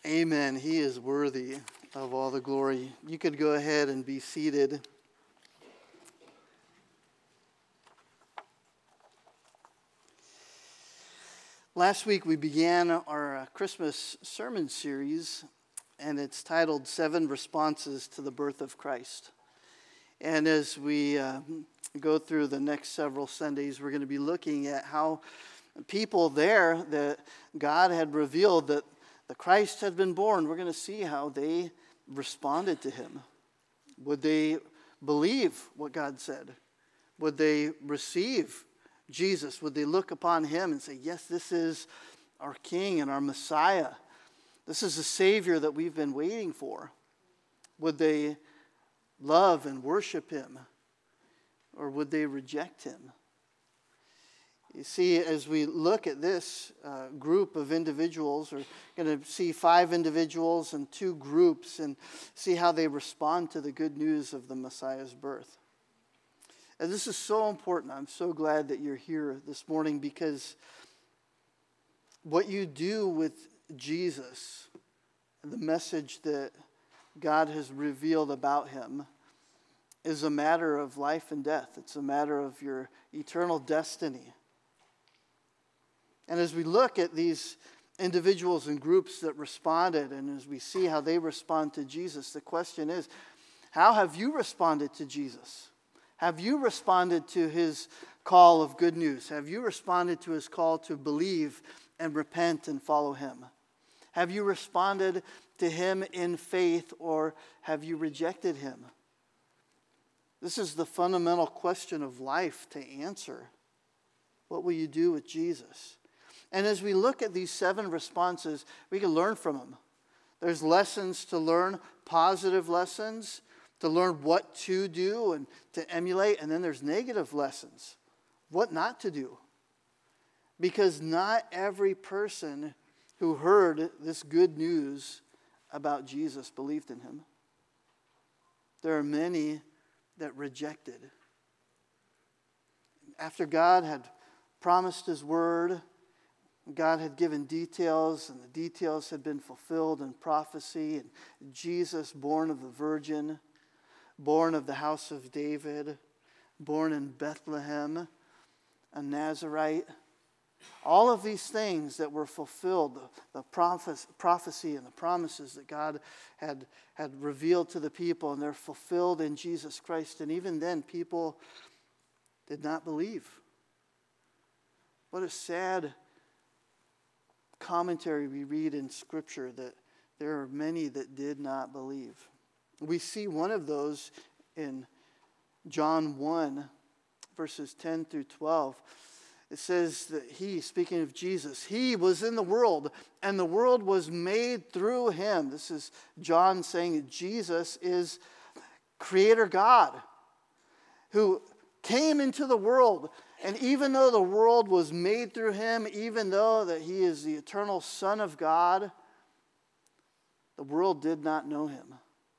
Amen. He is worthy of all the glory. You could go ahead and be seated. Last week we began our Christmas sermon series, and it's titled 7 Responses to the Birth of Christ. And as we go through the next several Sundays, we're going to be looking at how people there that God had revealed that the Christ had been born, we're going to see how they responded to him. Would they believe what God said? Would they receive Jesus? Would they look upon him and say, yes, this is our King and our Messiah. This is the Savior that we've been waiting for. Would they love and worship him? Or would they reject him? You see, as we look at this group of individuals, we're going to see 5 individuals and 2 groups and see how they respond to the good news of the Messiah's birth. And this is so important. I'm so glad that you're here this morning, because what you do with Jesus and the message that God has revealed about him is a matter of life and death. It's a matter of your eternal destiny. And as we look at these individuals and groups that responded, and as we see how they respond to Jesus, the question is, how have you responded to Jesus? Have you responded to his call of good news? Have you responded to his call to believe and repent and follow him? Have you responded to him in faith, or have you rejected him? This is the fundamental question of life to answer. What will you do with Jesus? And as we look at these 7 responses, we can learn from them. There's lessons to learn, positive lessons, to learn what to do and to emulate. And then there's negative lessons, what not to do. Because not every person who heard this good news about Jesus believed in him. There are many that rejected. After God had promised his word, God had given details, and the details had been fulfilled in prophecy. And Jesus, born of the Virgin, born of the house of David, born in Bethlehem, a Nazarite. All of these things that were fulfilled, the prophecy and the promises that God had revealed to the people, and they're fulfilled in Jesus Christ. And even then, people did not believe. What a sad commentary we read in Scripture, that there are many that did not believe. We see one of those in John 1, verses 10 through 12. It says that he, speaking of Jesus, he was in the world, and the world was made through him. This is John saying that Jesus is Creator God, who came into the world. And even though the world was made through him, even though that he is the eternal Son of God, the world did not know him.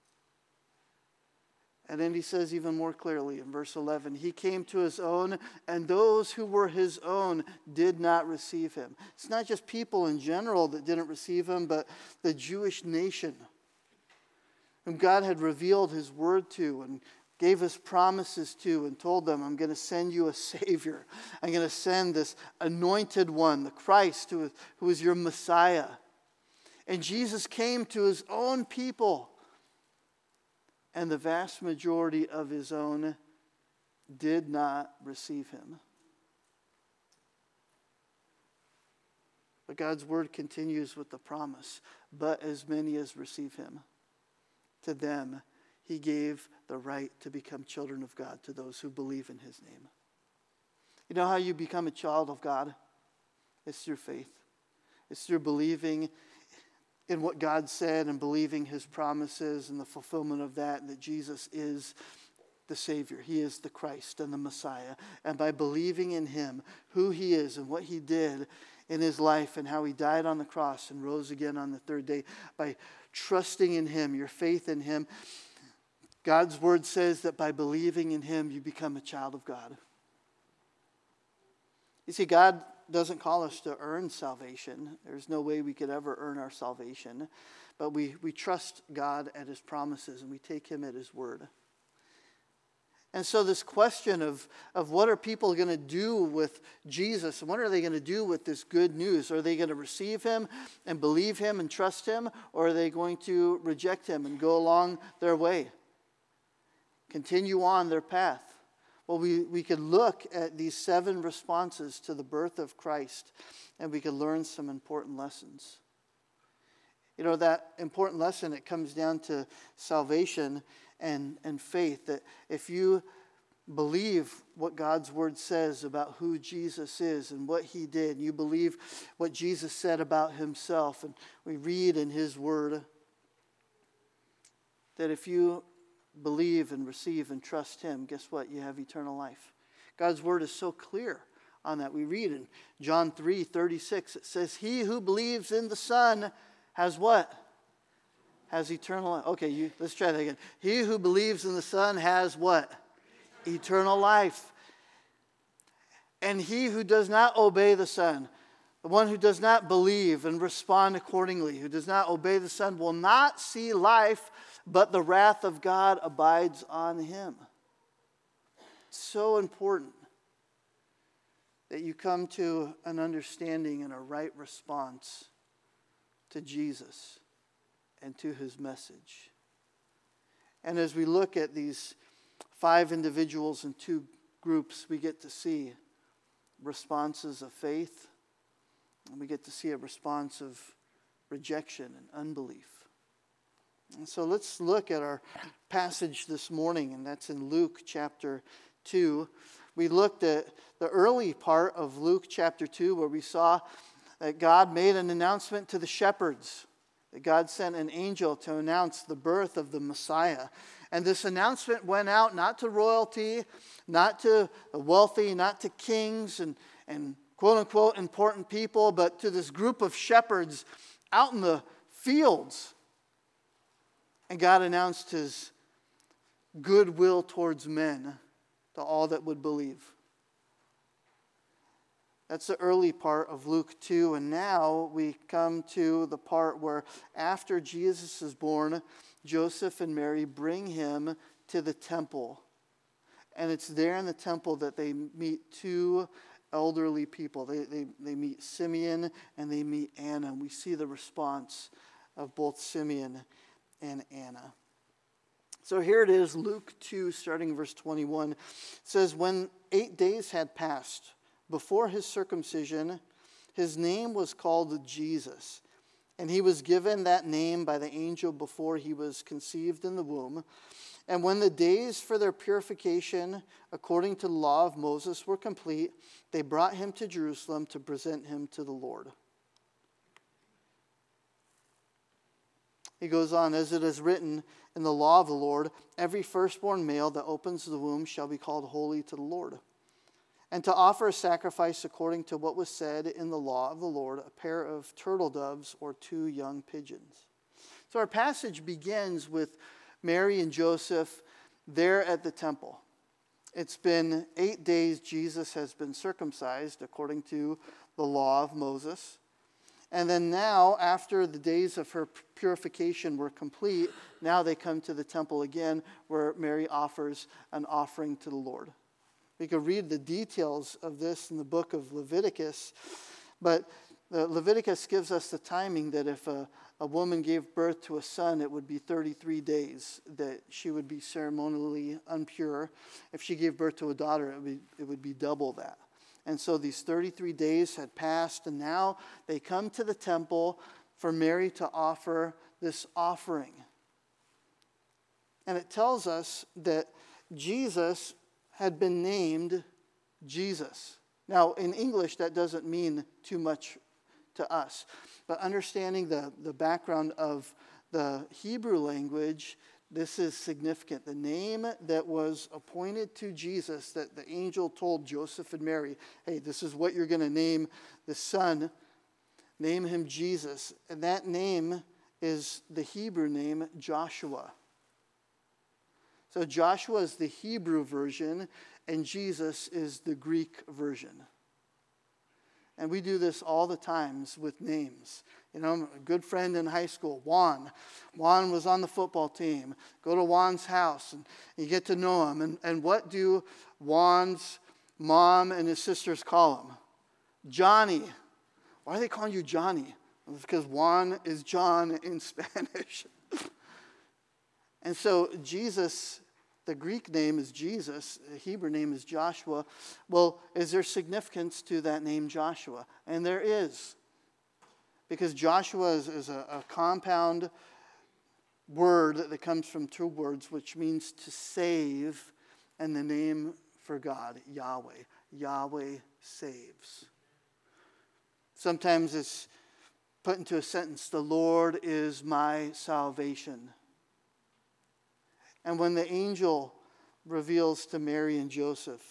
And then he says even more clearly in verse 11, he came to his own, and those who were his own did not receive him. It's not just people in general that didn't receive him, but the Jewish nation, whom God had revealed his word to and gave us promises to, and told them, I'm going to send you a Savior. I'm going to send this anointed one, the Christ, who is your Messiah. And Jesus came to his own people, and the vast majority of his own did not receive him. But God's word continues with the promise, but as many as receive him, to them he gave the right to become children of God, to those who believe in his name. You know how you become a child of God? It's through faith. It's through believing in what God said and believing his promises and the fulfillment of that Jesus is the Savior. He is the Christ and the Messiah. And by believing in him, who he is and what he did in his life and how he died on the cross and rose again on the 3rd day, by trusting in him, your faith in him, God's word says that by believing in him, you become a child of God. You see, God doesn't call us to earn salvation. There's no way we could ever earn our salvation. But we trust God at his promises, and we take him at his word. And so this question of what are people going to do with Jesus, and what are they going to do with this good news? Are they going to receive him and believe him and trust him, or are they going to reject him and go along their way, continue on their path? Well, we could look at these 7 responses to the birth of Christ, and we could learn some important lessons. You know, that important lesson, it comes down to salvation and faith, that if you believe what God's word says about who Jesus is and what he did, you believe what Jesus said about himself, and we read in his word, that if you believe and receive and trust him, guess what? You have eternal life. God's word is so clear on that. We read in John 3:36, it says, he who believes in the Son has what? Has eternal life. Okay, let's try that again. He who believes in the Son has what? Eternal life. And he who does not obey the Son, the one who does not believe and respond accordingly, who does not obey the Son, will not see life, but the wrath of God abides on him. It's so important that you come to an understanding and a right response to Jesus and to his message. And as we look at these 5 individuals and 2 groups, we get to see responses of faith, and we get to see a response of rejection and unbelief. And so let's look at our passage this morning, and that's in Luke chapter 2. We looked at the early part of Luke chapter 2, where we saw that God made an announcement to the shepherds, that God sent an angel to announce the birth of the Messiah. And this announcement went out not to royalty, not to the wealthy, not to kings and quote-unquote important people, but to this group of shepherds out in the fields. And God announced his goodwill towards men, to all that would believe. That's the early part of Luke 2. And now we come to the part where after Jesus is born, Joseph and Mary bring him to the temple. And it's there in the temple that they meet 2 elderly people. They meet Simeon and they meet Anna. And we see the response of both Simeon and Anna. So here it is, Luke 2, starting verse 21. It says, when 8 days had passed before his circumcision, his name was called Jesus. And he was given that name by the angel before he was conceived in the womb. And when the days for their purification, according to the law of Moses, were complete, they brought him to Jerusalem to present him to the Lord. He goes on, as it is written in the law of the Lord, every firstborn male that opens the womb shall be called holy to the Lord. And to offer a sacrifice according to what was said in the law of the Lord, a pair of turtle doves or 2 young pigeons. So our passage begins with Mary and Joseph there at the temple. It's been 8 days Jesus has been circumcised according to the law of Moses. And then now, after the days of her purification were complete, now they come to the temple again where Mary offers an offering to the Lord. We could read the details of this in the book of Leviticus, but Leviticus gives us the timing that if a woman gave birth to a son, it would be 33 days that she would be ceremonially impure. If she gave birth to a daughter, it would be double that. And so these 33 days had passed, and now they come to the temple for Mary to offer this offering. And it tells us that Jesus had been named Jesus. Now, in English, that doesn't mean too much to us. But understanding the background of the Hebrew language, this is significant. The name that was appointed to Jesus, that the angel told Joseph and Mary, hey, this is what you're going to name the son. Name him Jesus. And that name is the Hebrew name Joshua. So Joshua is the Hebrew version, and Jesus is the Greek version. And we do this all the times with names. You know, a good friend in high school, Juan. Juan was on the football team. Go to Juan's house and you get to know him. And what do Juan's mom and his sisters call him? Johnny. Why are they calling you Johnny? Well, it's because Juan is John in Spanish. And so Jesus, the Greek name is Jesus, the Hebrew name is Joshua. Well, is there significance to that name Joshua? And there is. Because Joshua is a compound word that comes from two words, which means to save, and the name for God, Yahweh. Yahweh saves. Sometimes it's put into a sentence, the Lord is my salvation. And when the angel reveals to Mary and Joseph,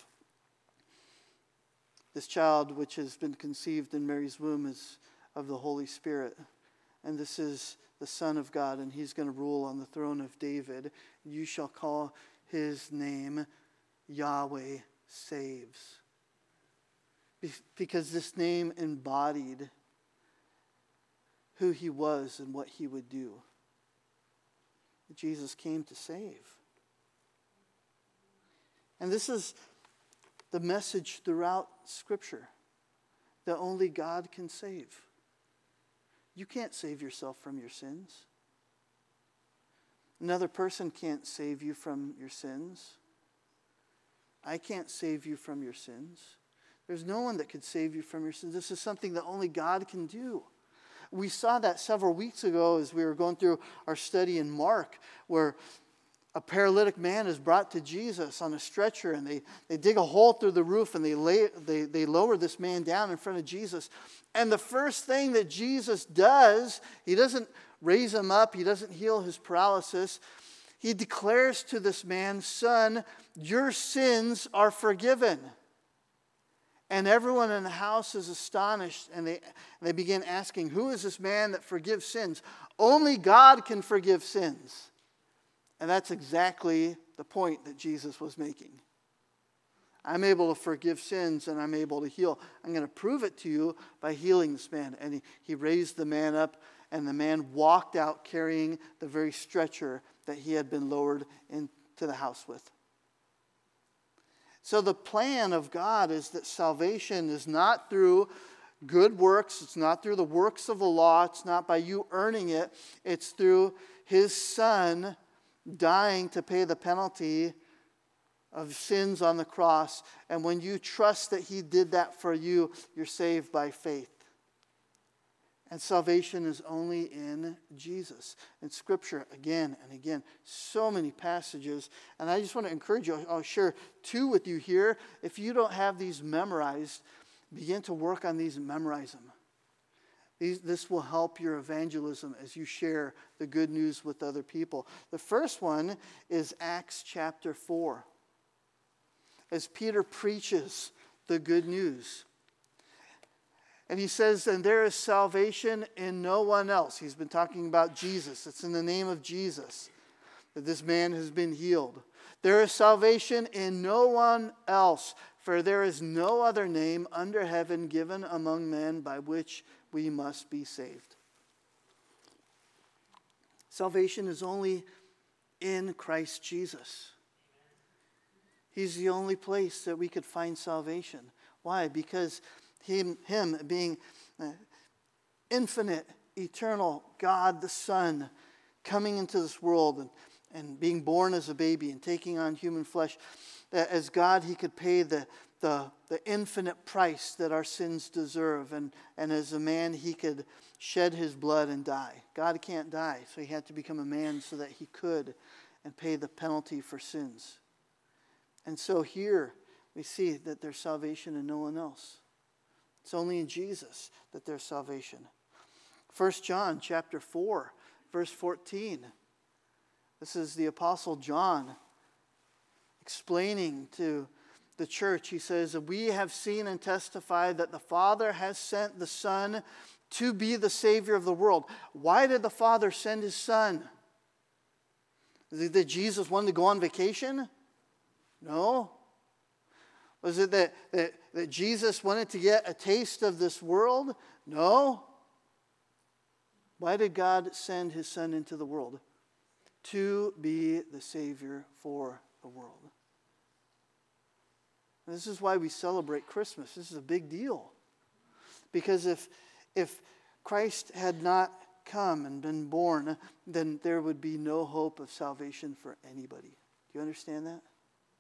this child which has been conceived in Mary's womb is of the Holy Spirit, and this is the Son of God, and he's going to rule on the throne of David. You shall call his name Yahweh Saves. Because this name embodied who he was and what he would do. Jesus came to save. And this is the message throughout Scripture, that only God can save. You can't save yourself from your sins. Another person can't save you from your sins. I can't save you from your sins. There's no one that could save you from your sins. This is something that only God can do. We saw that several weeks ago as we were going through our study in Mark, where a paralytic man is brought to Jesus on a stretcher, and they dig a hole through the roof, and they lower this man down in front of Jesus. And the first thing that Jesus does, he doesn't raise him up, he doesn't heal his paralysis. He declares to this man, "Son, your sins are forgiven." And everyone in the house is astonished, and they begin asking, who is this man that forgives sins? Only God can forgive sins. And that's exactly the point that Jesus was making. I'm able to forgive sins and I'm able to heal. I'm going to prove it to you by healing this man. And he raised the man up, and the man walked out carrying the very stretcher that he had been lowered into the house with. So the plan of God is that salvation is not through good works. It's not through the works of the law. It's not by you earning it. It's through his Son dying to pay the penalty of sins on the cross. And when you trust that he did that for you, you're saved by faith. And salvation is only in Jesus. In Scripture, again and again, so many passages. And I just want to encourage you, I'll share two with you here. If you don't have these memorized, begin to work on these and memorize them. This will help your evangelism as you share the good news with other people. The first one is Acts chapter 4. As Peter preaches the good news. And he says, and there is salvation in no one else. He's been talking about Jesus. It's in the name of Jesus that this man has been healed. There is salvation in no one else, for there is no other name under heaven given among men by which we must be saved. Salvation is only in Christ Jesus. He's the only place that we could find salvation. Why? Because him being infinite, eternal God the Son, coming into this world and being born as a baby and taking on human flesh, that as God he could pay the infinite price that our sins deserve, and as a man he could shed his blood and die. God can't die, so he had to become a man so that he could and pay the penalty for sins. And so here we see that there's salvation in no one else. It's only in Jesus that there's salvation. 1 John chapter 4, verse 14. This is the Apostle John explaining to the church. He says, we have seen and testified that the Father has sent the Son to be the Savior of the world. Why did the Father send his Son? Is it that Jesus wanted to go on vacation? No. Was it that Jesus wanted to get a taste of this world? No. Why did God send his Son into the world? To be the Savior for the world. And this is why we celebrate Christmas. This is a big deal. Because if Christ had not come and been born, then there would be no hope of salvation for anybody. Do you understand that?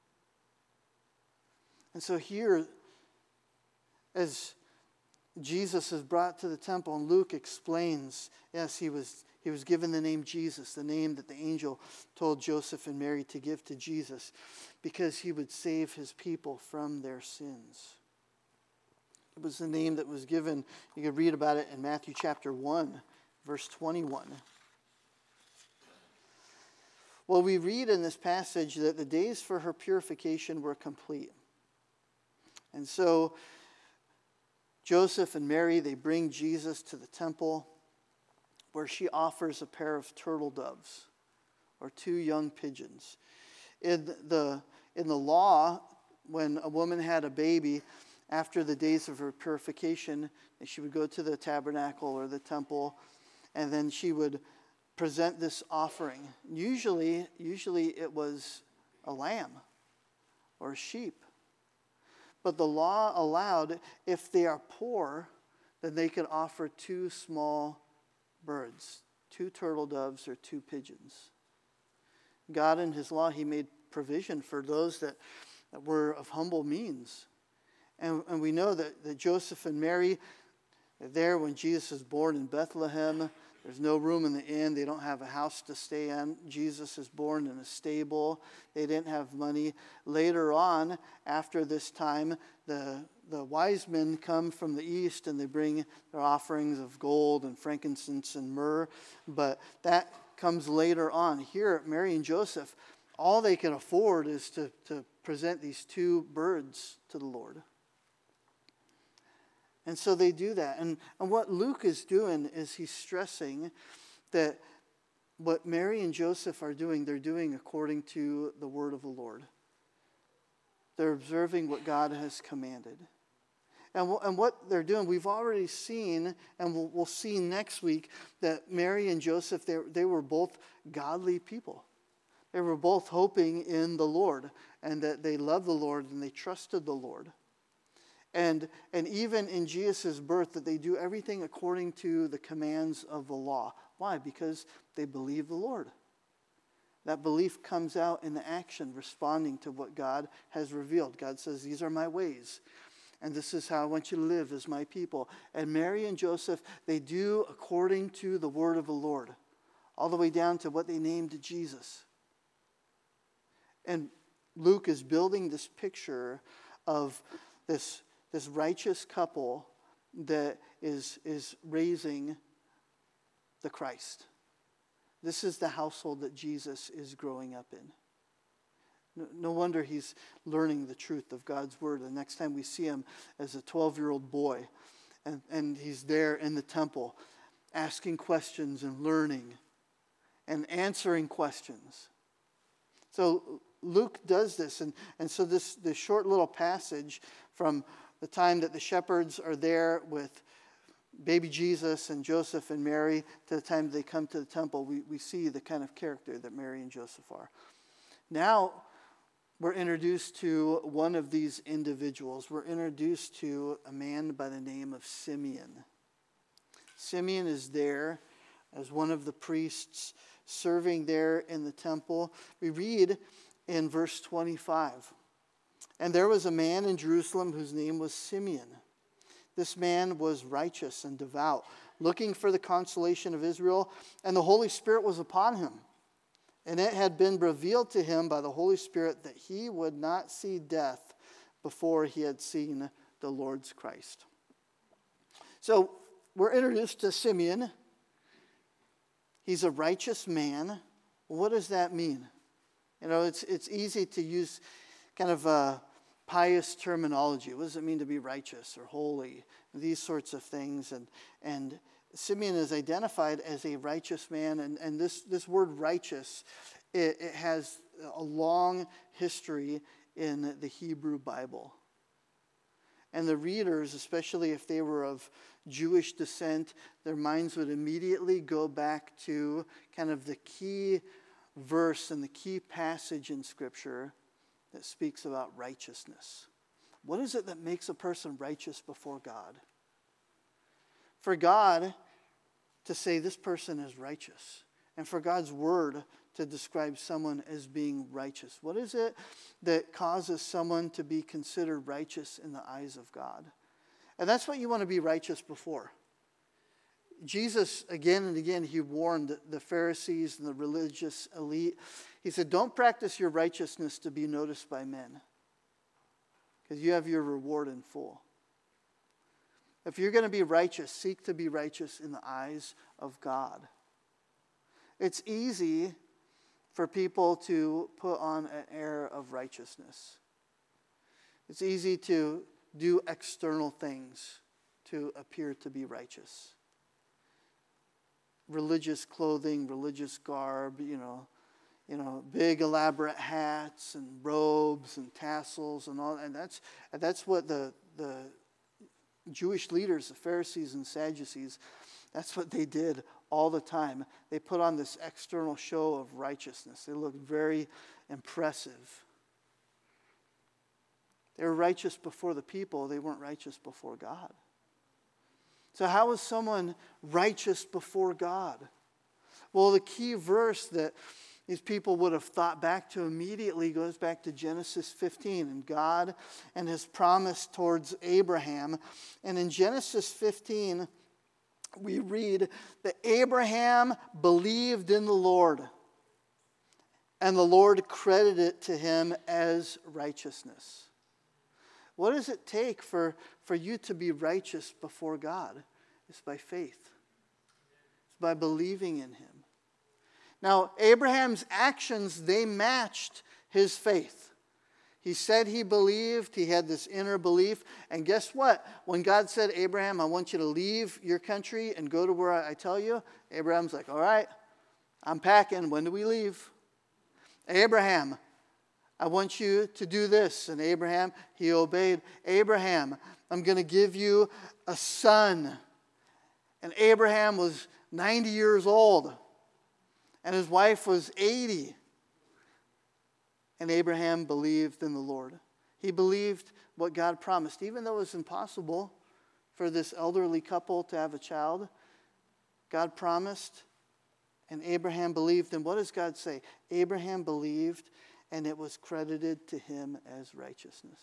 And so here, as Jesus is brought to the temple, and Luke explains, yes, he was given the name Jesus, the name that the angel told Joseph and Mary to give to Jesus, because he would save his people from their sins. It was the name that was given. You can read about it in Matthew chapter 1, verse 21. Well, we read in this passage that the days for her purification were complete. And so Joseph and Mary, they bring Jesus to the temple, where she offers a pair of turtle doves or 2 young pigeons. In the law, when a woman had a baby, after the days of her purification, she would go to the tabernacle or the temple, and then she would present this offering. Usually it was a lamb or a sheep. But the law allowed, if they are poor, then they could offer 2 small birds, 2 turtle doves or 2 pigeons. God in his law, he made provision for those that were of humble means. And we know that Joseph and Mary, they're there when Jesus is born in Bethlehem. There's no room in the inn. They don't have a house to stay in. Jesus is born in a stable. They didn't have money. Later on, after this time, the wise men come from the east and they bring their offerings of gold and frankincense and myrrh. But that comes later on. Here, Mary and Joseph, all they can afford is to present these 2 birds to the Lord. And so they do that. And what Luke is doing is he's stressing that what Mary and Joseph are doing, they're doing according to the word of the Lord. They're observing what God has commanded. And what they're doing, we've already seen, and we'll see next week, that Mary and Joseph, they were both godly people. They were both hoping in the Lord, and that they loved the Lord and they trusted the Lord. And even in Jesus' birth, that they do everything according to the commands of the law. Why? Because they believe the Lord. That belief comes out in the action, responding to what God has revealed. God says, these are my ways, and this is how I want you to live as my people. And Mary and Joseph, they do according to the word of the Lord, all the way down to what they named Jesus. And Luke is building this picture of this righteous couple that is raising the Christ. This is the household that Jesus is growing up in. No wonder he's learning the truth of God's word. The next time we see him as a 12-year-old boy, and he's there in the temple asking questions and learning and answering questions. So Luke does this, and so this short little passage from the time that the shepherds are there with baby Jesus and Joseph and Mary to the time they come to the temple, we see the kind of character that Mary and Joseph are. Now we're introduced to one of these individuals. We're introduced to a man by the name of Simeon. Simeon is there as one of the priests serving there in the temple. We read in verse 25. And there was a man in Jerusalem whose name was Simeon. This man was righteous and devout, looking for the consolation of Israel, and the Holy Spirit was upon him. And it had been revealed to him by the Holy Spirit that he would not see death before he had seen the Lord's Christ. So we're introduced to Simeon. He's a righteous man. What does that mean? You know, it's easy to use kind of pious terminology. What does it mean to be righteous or holy? These sorts of things. And Simeon is identified as a righteous man. And this word righteous, it has a long history in the Hebrew Bible. And the readers, especially if they were of Jewish descent, their minds would immediately go back to kind of the key verse and the key passage in Scripture that speaks about righteousness. What is it that makes a person righteous before God? For God to say this person is righteous, and for God's word to describe someone as being righteous. What is it that causes someone to be considered righteous in the eyes of God? And that's what you want to be righteous before. Jesus, again and again, he warned the Pharisees and the religious elite. He said, don't practice your righteousness to be noticed by men, because you have your reward in full. If you're going to be righteous, seek to be righteous in the eyes of God. It's easy for people to put on an air of righteousness. It's easy to do external things to appear to be righteous. Religious clothing, religious garb, big elaborate hats and robes and tassels and all, and that's what the Jewish leaders, the Pharisees and Sadducees, that's what they did all the time. They put on this external show of righteousness. They looked very impressive. They were righteous before the people. They weren't righteous before God. So how is someone righteous before God? Well, the key verse that these people would have thought back to immediately goes back to Genesis 15 and God and his promise towards Abraham. And in Genesis 15, we read that Abraham believed in the Lord, and the Lord credited it to him as righteousness. What does it take for you to be righteous before God? It's by faith. It's by believing in him. Now, Abraham's actions, they matched his faith. He said he believed, he had this inner belief, and guess what? When God said, Abraham, I want you to leave your country and go to where I tell you, Abraham's like, all right, I'm packing, when do we leave? Abraham, I want you to do this. And Abraham, he obeyed. Abraham, I'm going to give you a son. And Abraham was 90 years old. And his wife was 80. And Abraham believed in the Lord. He believed what God promised. Even though it was impossible for this elderly couple to have a child, God promised, and Abraham believed. And what does God say? Abraham believed, and it was credited to him as righteousness.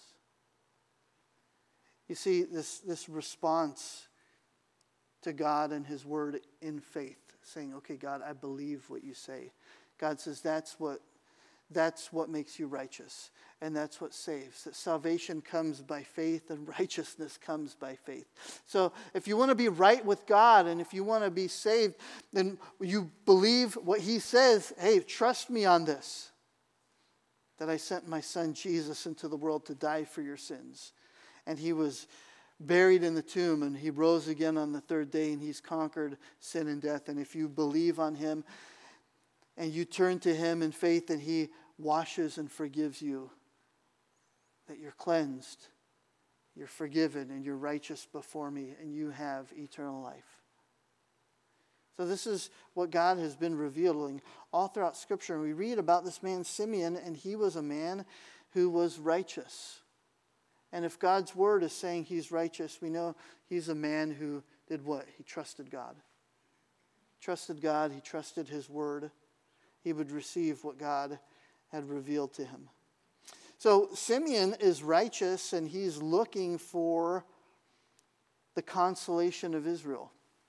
You see, this response to God and his word in faith, saying, okay, God, I believe what you say. God says that's what makes you righteous, and that's what saves. That salvation comes by faith, and righteousness comes by faith. So if you want to be right with God, and if you want to be saved, then you believe what he says. Hey, trust me on this, that I sent my son Jesus into the world to die for your sins. And he was buried in the tomb, and he rose again on the third day, and he's conquered sin and death. And if you believe on him, and you turn to him in faith, and he washes and forgives you, that you're cleansed, you're forgiven, and you're righteous before me, and you have eternal life. So this is what God has been revealing all throughout Scripture. And we read about this man Simeon, and he was a man who was righteous. And if God's word is saying he's righteous, we know he's a man who did what? He trusted God. Trusted God, he trusted his word. He would receive what God had revealed to him. So Simeon is righteous, and he's looking for the consolation of Israel.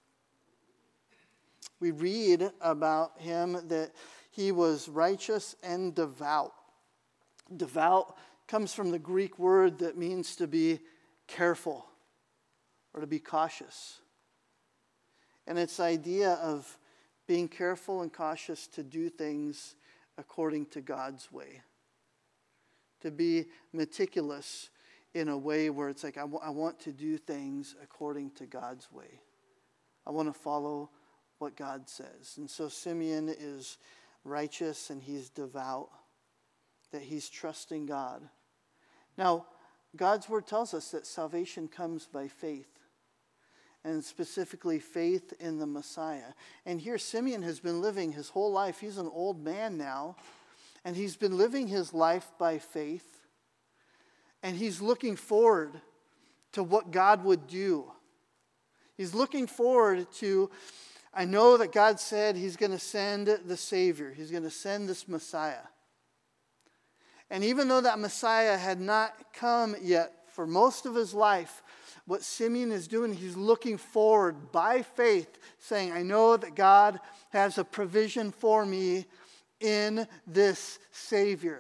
We read about him that he was righteous and devout. Devout comes from the Greek word that means to be careful or to be cautious. And it's the idea of being careful and cautious to do things according to God's way. To be meticulous in a way where it's like, I want to do things according to God's way. I want to follow what God says. And so Simeon is righteous and he's devout, that he's trusting God. Now, God's word tells us that salvation comes by faith, and specifically faith in the Messiah. And here Simeon has been living his whole life. He's an old man now, and he's been living his life by faith, and he's looking forward to what God would do. He's looking forward to, I know that God said he's going to send the Savior. He's going to send this Messiah. And even though that Messiah had not come yet for most of his life, what Simeon is doing, he's looking forward by faith, saying, I know that God has a provision for me in this Savior.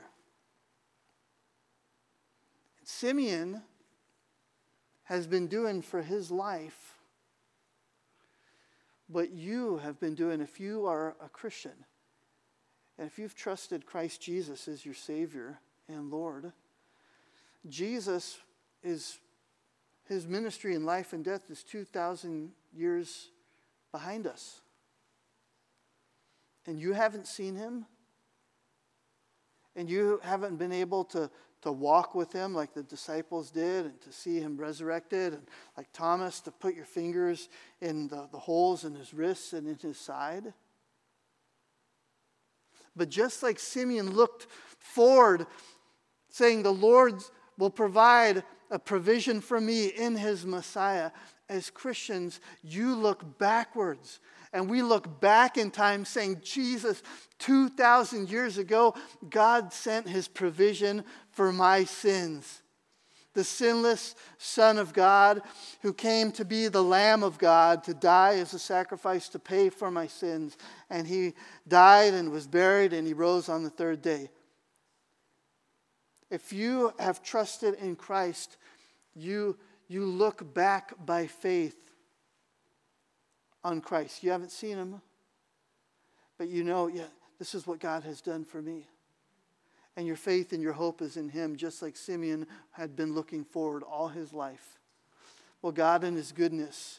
Simeon has been doing for his life what you have been doing if you are a Christian. And if you've trusted Christ Jesus as your Savior and Lord, Jesus is, his ministry in life and death is 2,000 years behind us. And you haven't seen him, and you haven't been able to walk with him like the disciples did, and to see him resurrected, and like Thomas, to put your fingers in the holes in his wrists and in his side. But just like Simeon looked forward, saying the Lord will provide a provision for me in his Messiah, as Christians, you look backwards. And we look back in time saying, Jesus, 2,000 years ago, God sent his provision for my sins. The sinless Son of God who came to be the Lamb of God, to die as a sacrifice to pay for my sins. And he died and was buried, and he rose on the third day. If you have trusted in Christ, you look back by faith on Christ. You haven't seen him, but you know, yeah, this is what God has done for me. And your faith and your hope is in him, just like Simeon had been looking forward all his life. Well, God in his goodness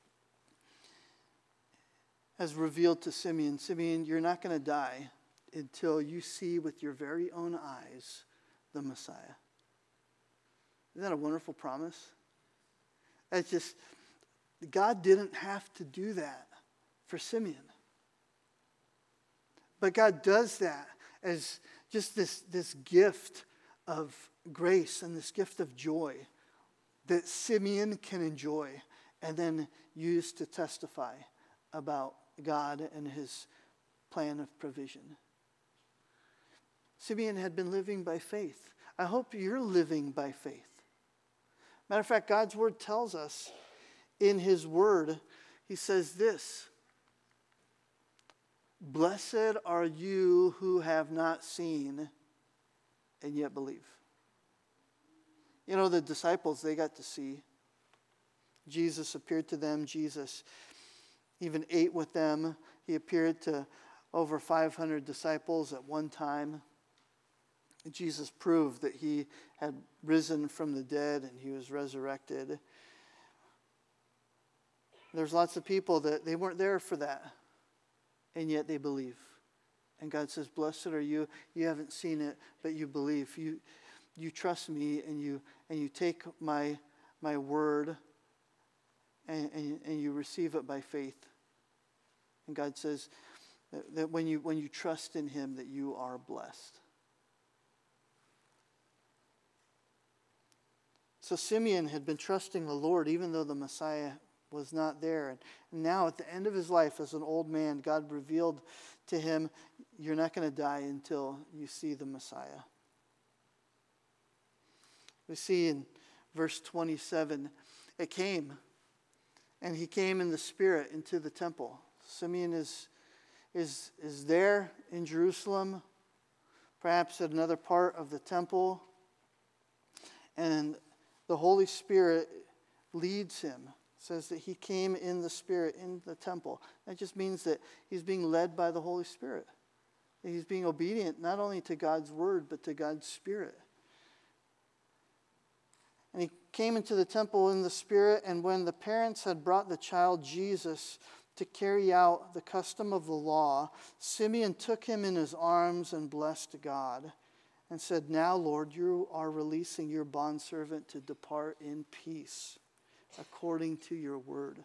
has revealed to Simeon, Simeon, you're not going to die until you see with your very own eyes the Messiah. Isn't that a wonderful promise? It's just, God didn't have to do that for Simeon. But God does that as just this gift of grace and this gift of joy that Simeon can enjoy and then use to testify about God and his plan of provision. Simeon had been living by faith. I hope you're living by faith. Matter of fact, God's word tells us in his word, he says this: blessed are you who have not seen and yet believe. You know, the disciples, they got to see. Jesus appeared to them. Jesus even ate with them. He appeared to over 500 disciples at one time. Jesus proved that he had risen from the dead and he was resurrected. There's lots of people that they weren't there for that, and yet they believe. And God says, blessed are you. You haven't seen it, but you believe. You trust me, and you take my word and you receive it by faith. And God says that when you trust in him, that you are blessed. So Simeon had been trusting the Lord even though the Messiah was not there. And now at the end of his life as an old man, God revealed to him, you're not going to die until you see the Messiah. We see in verse 27, it came, and he came in the Spirit into the temple. Simeon is there in Jerusalem, perhaps at another part of the temple, and the Holy Spirit leads him. It says that he came in the Spirit in the temple. That just means that he's being led by the Holy Spirit. He's being obedient not only to God's word, but to God's Spirit. And he came into the temple in the Spirit, and when the parents had brought the child Jesus to carry out the custom of the law, Simeon took him in his arms and blessed God. and said, "Now, Lord, you are releasing your bondservant to depart in peace, according to your word."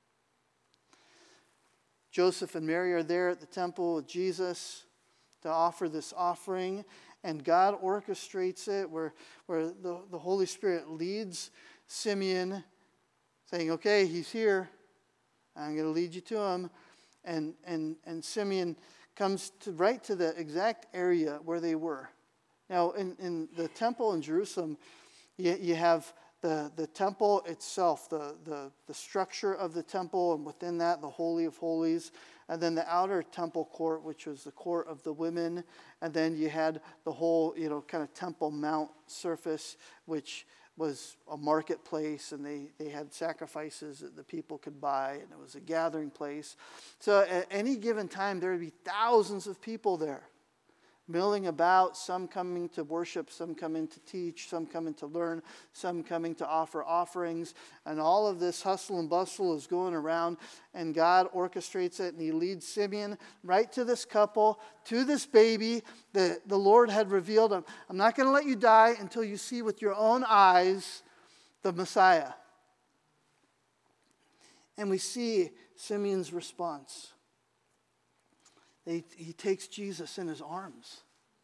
Joseph and Mary are there at the temple with Jesus to offer this offering, and God orchestrates it where the Holy Spirit leads Simeon, saying, "Okay, he's here. I'm going to lead you to him." And Simeon comes right to the exact area where they were. Now, in the temple in Jerusalem, you have the temple itself, the structure of the temple, and within that, the Holy of Holies, and then the outer temple court, which was the court of the women, and then you had the whole, kind of Temple Mount surface, which was a marketplace, and they had sacrifices that the people could buy, and it was a gathering place. So at any given time, there would be thousands of people there, milling about, some coming to worship, some coming to teach, some coming to learn, some coming to offer offerings. And all of this hustle and bustle is going around, and God orchestrates it, and he leads Simeon right to this couple, to this baby that the Lord had revealed. I'm not going to let you die until you see with your own eyes the Messiah. And we see Simeon's response. He takes Jesus in his arms.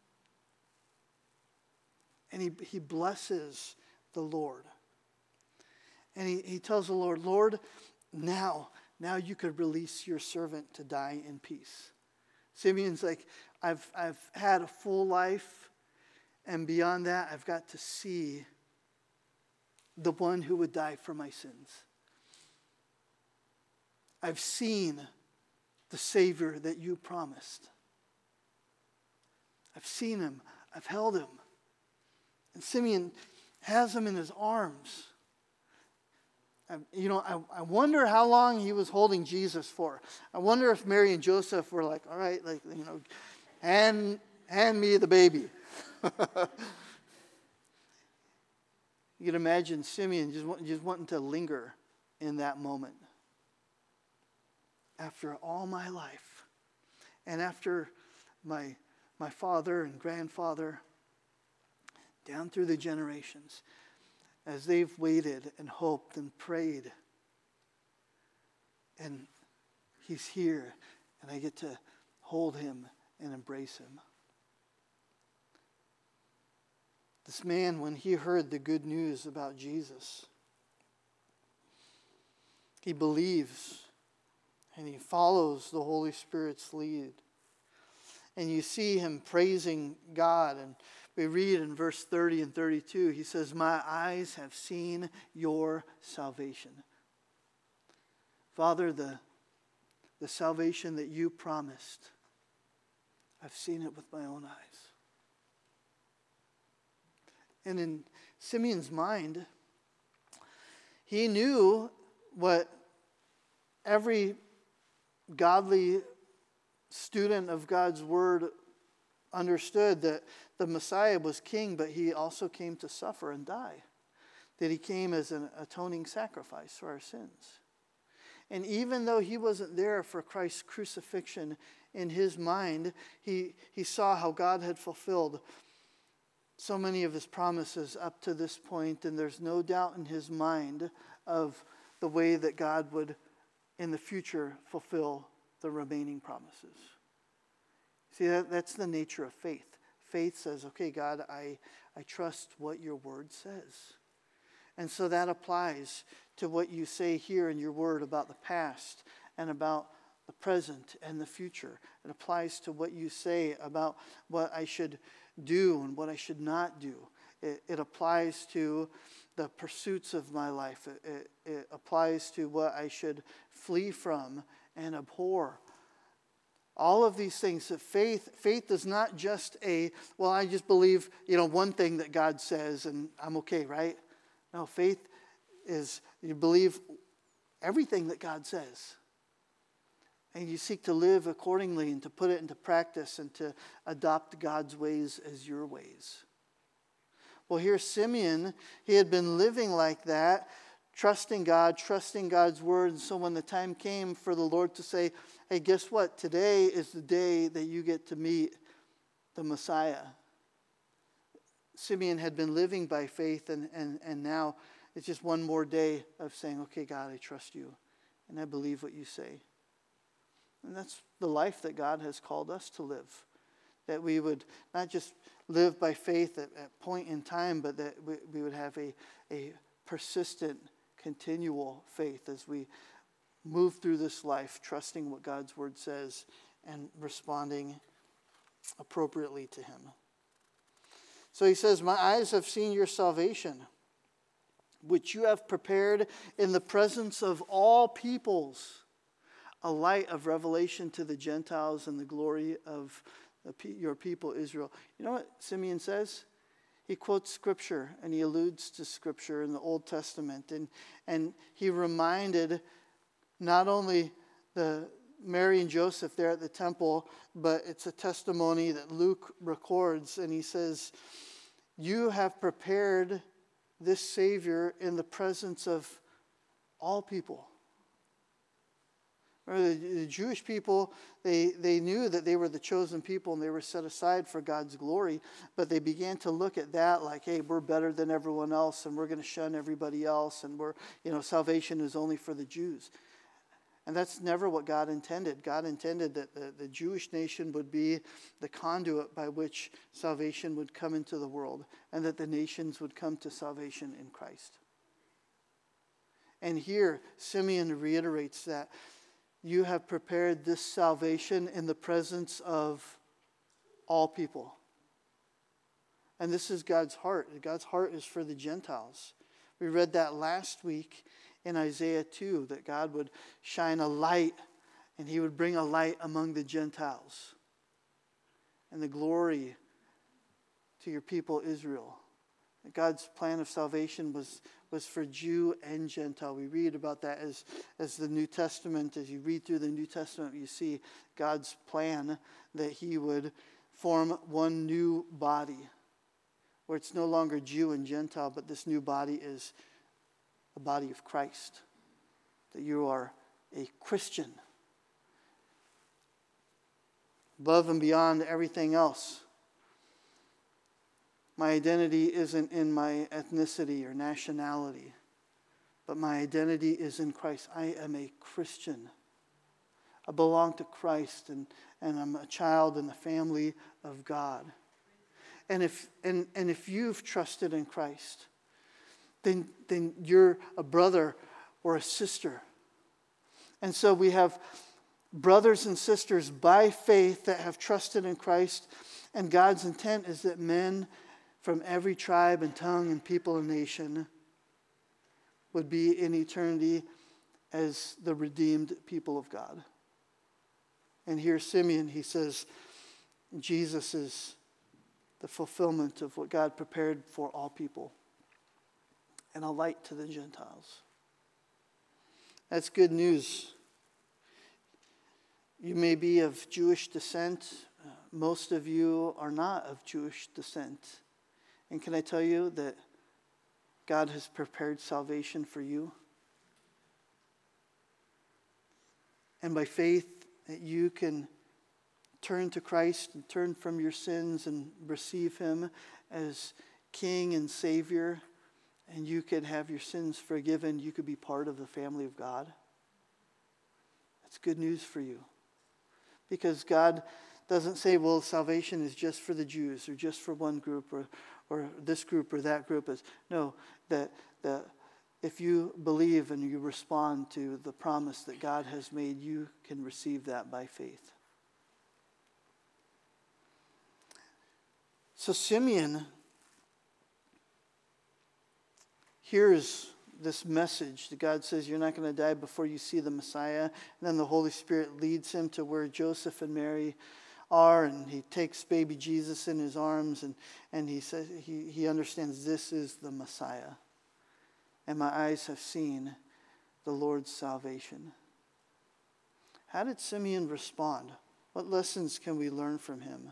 And he blesses the Lord. And he tells the Lord, "Lord, now you could release your servant to die in peace." Simeon's like, I've had a full life, and beyond that, I've got to see the one who would die for my sins. I've seen the Savior that you promised. I've seen him. I've held him. And Simeon has him in his arms. I wonder how long he was holding Jesus for. I wonder if Mary and Joseph were like, "All right, hand me the baby." You can imagine Simeon just wanting to linger in that moment. After all my life, and after my father and grandfather, down through the generations, as they've waited and hoped and prayed, and he's here, and I get to hold him and embrace him. This man, when he heard the good news about Jesus, he believes. And he follows the Holy Spirit's lead. And you see him praising God. And we read in verse 30 and 32, he says, "My eyes have seen your salvation." Father, the salvation that you promised, I've seen it with my own eyes. And in Simeon's mind, he knew what every godly student of God's word understood, that the Messiah was king, but he also came to suffer and die. That he came as an atoning sacrifice for our sins. And even though he wasn't there for Christ's crucifixion, in his mind, he saw how God had fulfilled so many of his promises up to this point, and there's no doubt in his mind of the way that God would in the future fulfill the remaining promises. See, that's the nature of faith. Faith says, "Okay, God, I trust what your word says." And so that applies to what you say here in your word about the past and about the present and the future. It applies to what you say about what I should do and what I should not do. It applies to the pursuits of my life. It applies to what I should flee from and abhor. All of these things. Faith is not just I just believe, one thing that God says and I'm okay, right? No, faith is you believe everything that God says. And you seek to live accordingly and to put it into practice and to adopt God's ways as your ways. Well, here Simeon, he had been living like that, trusting God, trusting God's word. And so when the time came for the Lord to say, "Hey, guess what? Today is the day that you get to meet the Messiah," Simeon had been living by faith, and now it's just one more day of saying, okay, God, I trust you, and I believe what you say. And that's the life that God has called us to live, that we would not just live by faith at point in time, but that we would have a persistent, continual faith as we move through this life, trusting what God's word says and responding appropriately to him. So he says, my eyes have seen your salvation, which you have prepared in the presence of all peoples, a light of revelation to the Gentiles and the glory of your people Israel. You know what Simeon says? He quotes Scripture, and he alludes to Scripture in the Old Testament. And he reminded not only the Mary and Joseph there at the temple, but it's a testimony that Luke records. And he says, you have prepared this Savior in the presence of all people. The Jewish people, they knew that they were the chosen people and they were set aside for God's glory, but they began to look at that like, hey, we're better than everyone else and we're going to shun everybody else, and salvation is only for the Jews. And that's never what God intended. God intended that the Jewish nation would be the conduit by which salvation would come into the world, and that the nations would come to salvation in Christ. And here, Simeon reiterates that you have prepared this salvation in the presence of all people. And this is God's heart. God's heart is for the Gentiles. We read that last week in Isaiah 2, that God would shine a light, and he would bring a light among the Gentiles. And the glory to your people Israel. God's plan of salvation was for Jew and Gentile. We read about that as the New Testament. As you read through the New Testament, you see God's plan that he would form one new body, where it's no longer Jew and Gentile, but this new body is the body of Christ. That you are a Christian. Above and beyond everything else. My identity isn't in my ethnicity or nationality, but my identity is in Christ. I am a Christian. I belong to Christ, and I'm a child in the family of God. And if you've trusted in Christ, then you're a brother or a sister. And so we have brothers and sisters by faith that have trusted in Christ, and God's intent is that men from every tribe and tongue and people and nation would be in eternity as the redeemed people of God. And here Simeon, he says, Jesus is the fulfillment of what God prepared for all people, and a light to the Gentiles. That's good news. You may be of Jewish descent. Most of you are not of Jewish descent. And can I tell you that God has prepared salvation for you? And by faith, that you can turn to Christ and turn from your sins and receive him as King and Savior, and you could have your sins forgiven. You could be part of the family of God. That's good news for you. Because God doesn't say, well, salvation is just for the Jews or just for one group or this group or that group. No, that if you believe and you respond to the promise that God has made, you can receive that by faith. So Simeon hears this message that God says you're not going to die before you see the Messiah. And then the Holy Spirit leads him to where Joseph and Mary are, and he takes baby Jesus in his arms, and he says he understands this is the Messiah. And my eyes have seen the Lord's salvation. How did Simeon respond? What lessons can we learn from him?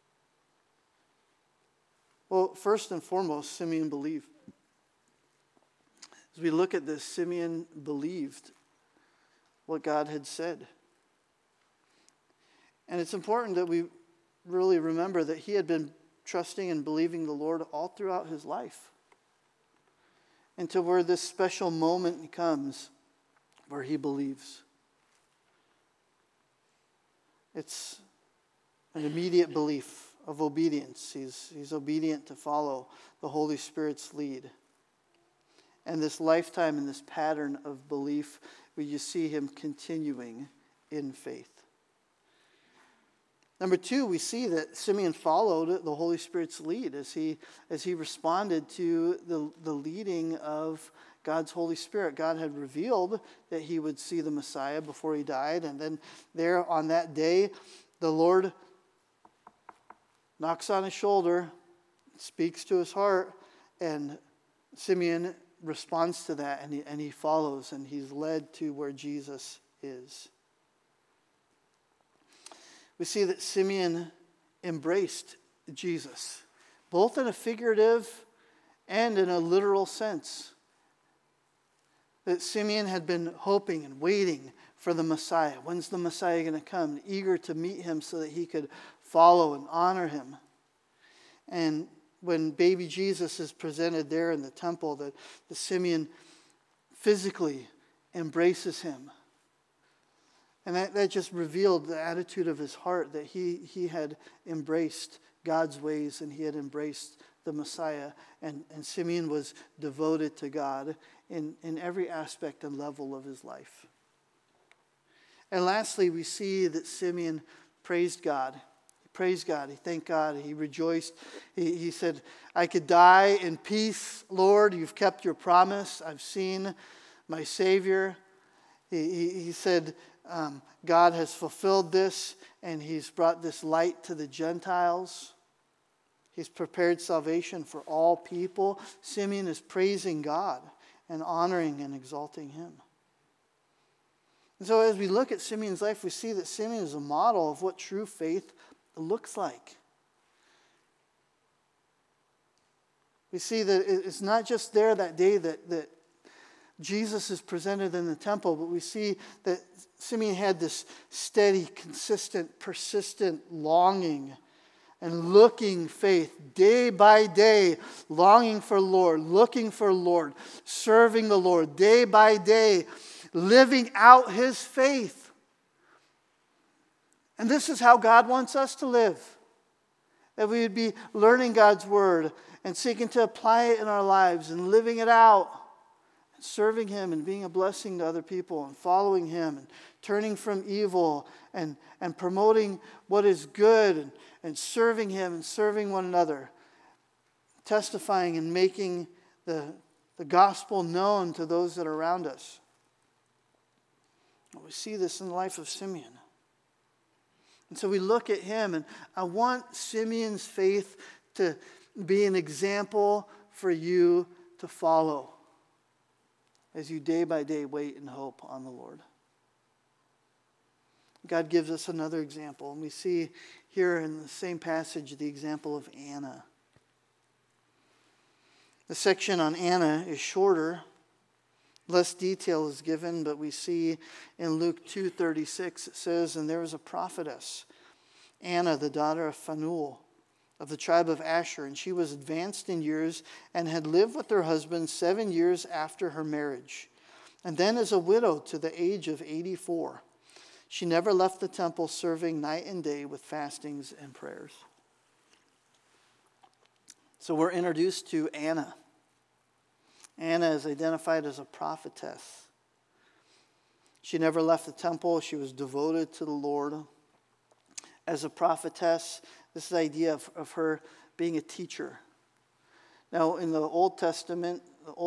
Well, first and foremost, Simeon believed. As we look at this, Simeon believed what God had said. And it's important that we really remember that he had been trusting and believing the Lord all throughout his life. Until where this special moment comes where he believes. It's an immediate belief of obedience. He's obedient to follow the Holy Spirit's lead. And this lifetime and this pattern of belief, where you see him continuing in faith. Number two, we see that Simeon followed the Holy Spirit's lead as he responded to the leading of God's Holy Spirit. God had revealed that he would see the Messiah before he died. And then there on that day, the Lord knocks on his shoulder, speaks to his heart, and Simeon responds to that, and he follows, and he's led to where Jesus is. We see that Simeon embraced Jesus, both in a figurative and in a literal sense. That Simeon had been hoping and waiting for the Messiah. When's the Messiah going to come? Eager to meet him so that he could follow and honor him. And when baby Jesus is presented there in the temple, the Simeon physically embraces him. And that just revealed the attitude of his heart, that he had embraced God's ways and he had embraced the Messiah. And Simeon was devoted to God in every aspect and level of his life. And lastly, we see that Simeon praised God. He praised God. He thanked God. He rejoiced. He said, I could die in peace, Lord. You've kept your promise. I've seen my Savior. He said, God has fulfilled this, and he's brought this light to the Gentiles. He's prepared salvation for all people. Simeon is praising God and honoring and exalting him. And so as we look at Simeon's life, we see that Simeon is a model of what true faith looks like. We see that it's not just there that day that Jesus is presented in the temple, but we see that Simeon had this steady, consistent, persistent longing and looking faith day by day, longing for Lord, looking for Lord, serving the Lord day by day, living out his faith. And this is how God wants us to live. That we would be learning God's word and seeking to apply it in our lives and living it out. Serving him and being a blessing to other people and following him and turning from evil and promoting what is good and serving him and serving one another. Testifying and making the gospel known to those that are around us. We see this in the life of Simeon. And so we look at him, and I want Simeon's faith to be an example for you to follow as you day by day wait and hope on the Lord. God gives us another example, and we see here in the same passage the example of Anna. The section on Anna is shorter. Less detail is given, but we see in Luke 2:36 it says, and there was a prophetess, Anna, the daughter of Phanuel, of the tribe of Asher, and she was advanced in years and had lived with her husband 7 years after her marriage. And then as a widow to the age of 84, she never left the temple, serving night and day with fastings and prayers. So we're introduced to Anna. Anna is identified as a prophetess. She never left the temple. She was devoted to the Lord. As a prophetess, this is the idea of her being a teacher. Now, in the Old Testament,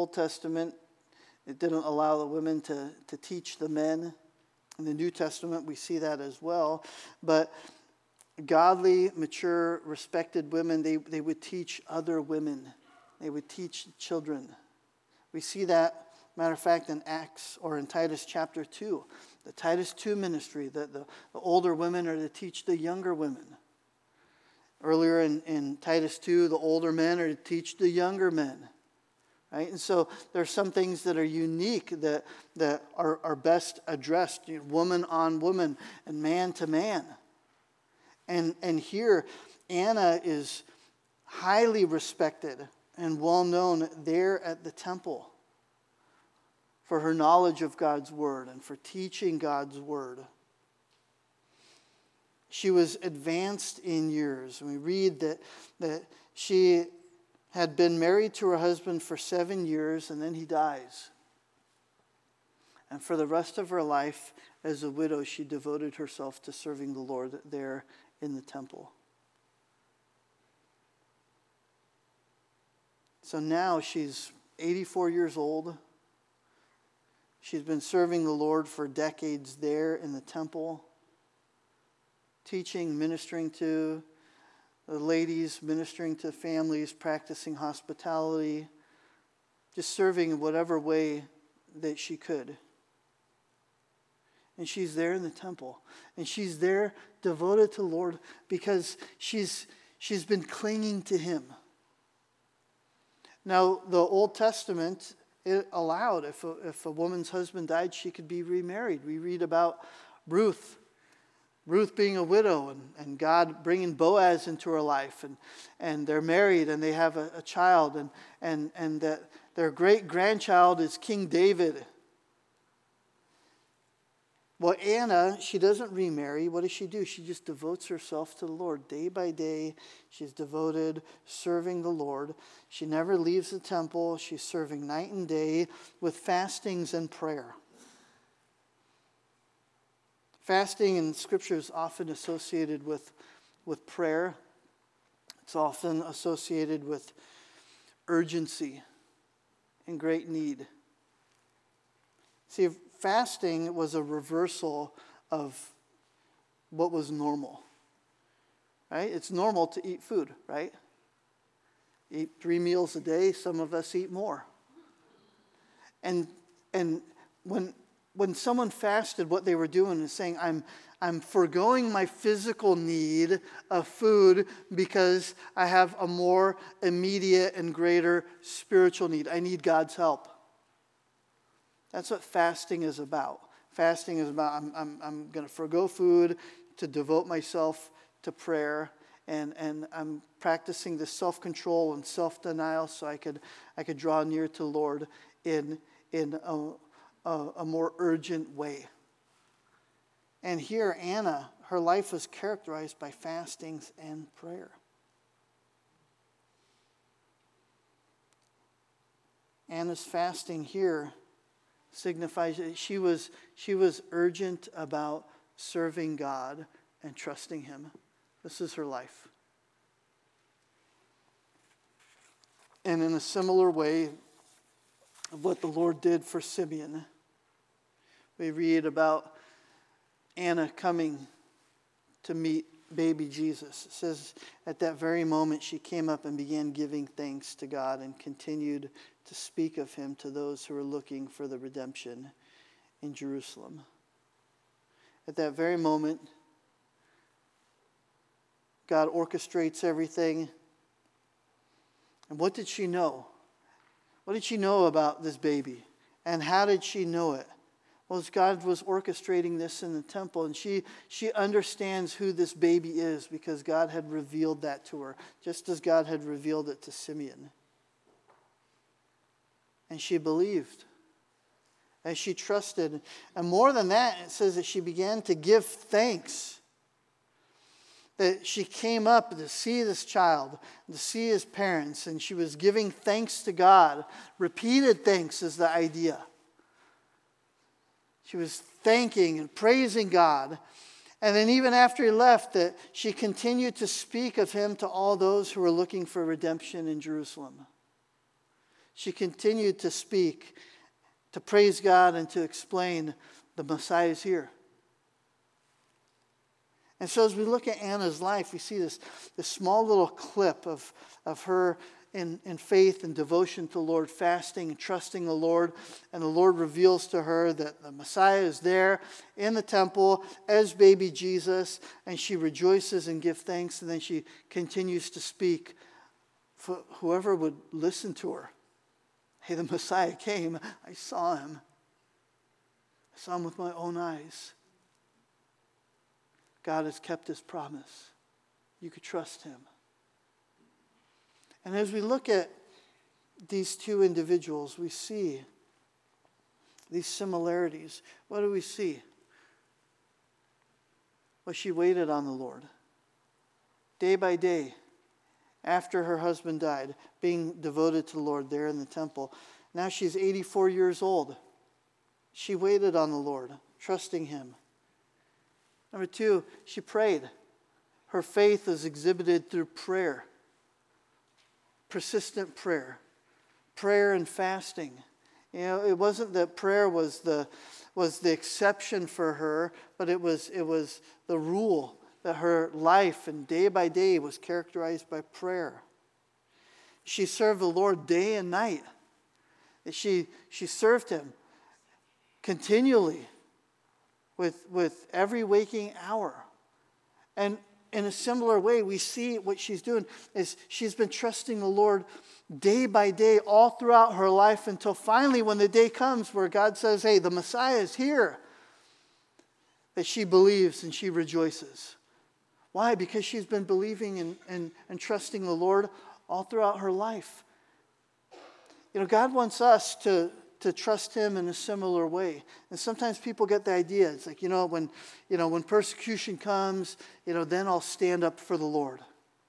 it didn't allow the women to teach the men. In the New Testament, we see that as well. But godly, mature, respected women, they would teach other women. They would teach children. We see that, matter of fact, in Acts or in Titus chapter 2. The Titus 2 ministry, that the older women are to teach the younger women. Earlier in Titus 2, the older men are to teach the younger men. Right? And so there are some things that are unique that are best addressed, woman on woman and man to man. And here, Anna is highly respected and well known there at the temple for her knowledge of God's word and for teaching God's word. She was advanced in years. And we read that she had been married to her husband for 7 years, and then he dies. And for the rest of her life, as a widow, she devoted herself to serving the Lord there in the temple. So now she's 84 years old. She's been serving the Lord for decades there in the temple, teaching, ministering to the ladies, ministering to families, practicing hospitality, just serving in whatever way that she could. And she's there in the temple. And she's there devoted to the Lord because she's been clinging to Him. Now, the Old Testament, it allowed, if a woman's husband died, she could be remarried. We read about Ruth being a widow and God bringing Boaz into her life. And they're married and they have a child. And that their great-grandchild is King David. Well, Anna, she doesn't remarry. What does she do? She just devotes herself to the Lord. Day by day, she's devoted, serving the Lord. She never leaves the temple. She's serving night and day with fastings and prayer. Fasting in Scripture is often associated with prayer. It's often associated with urgency and great need. See, fasting was a reversal of what was normal, right? It's normal to eat food, right? Eat 3 meals a day. Some of us eat more. And when someone fasted, what they were doing is saying, I'm foregoing my physical need of food because I have a more immediate and greater spiritual need. I need God's help. That's what fasting is about. Fasting is about I'm going to forego food to devote myself to prayer, and I'm practicing this self-control and self-denial so I could draw near to the Lord in a more urgent way. And here, Anna, her life was characterized by fastings and prayer. Anna's fasting here signifies that she was urgent about serving God and trusting Him. This is her life. And in a similar way of what the Lord did for Simeon, we read about Anna coming to meet baby Jesus. It says, at that very moment she came up and began giving thanks to God and continued to speak of Him to those who were looking for the redemption in Jerusalem. At that very moment, God orchestrates everything. And what did she know? What did she know about this baby? And how did she know it? Well, God was orchestrating this in the temple, and she understands who this baby is because God had revealed that to her, just as God had revealed it to Simeon. And she believed, and she trusted. And more than that, it says that she began to give thanks. That she came up to see this child, to see his parents, and she was giving thanks to God. Repeated thanks is the idea. She was thanking and praising God. And then even after he left, that she continued to speak of him to all those who were looking for redemption in Jerusalem. She continued to speak, to praise God and to explain the Messiah is here. And so as we look at Anna's life, we see this small little clip of her in faith and devotion to the Lord, fasting and trusting the Lord. And the Lord reveals to her that the Messiah is there in the temple as baby Jesus. And she rejoices and gives thanks. And then she continues to speak for whoever would listen to her. Hey, the Messiah came. I saw him. I saw him with my own eyes. God has kept his promise. You could trust him. And as we look at these two individuals, we see these similarities. What do we see? Well, she waited on the Lord. Day by day, after her husband died, being devoted to the Lord there in the temple. Now she's 84 years old. She waited on the Lord, trusting Him. Number two, she prayed. Her faith is exhibited through prayer. Persistent prayer. Prayer and fasting. You know, it wasn't that prayer was the exception for her, but it was the rule, that her life and day by day was characterized by prayer. She served the Lord day and night. She served Him continually with every waking hour. And in a similar way, we see what she's doing is she's been trusting the Lord day by day all throughout her life until finally when the day comes where God says, hey, the Messiah is here, that she believes and she rejoices. Why? Because she's been believing and trusting the Lord all throughout her life. You know, God wants us to trust Him in a similar way. And sometimes people get the idea, it's like, when persecution comes, then I'll stand up for the Lord.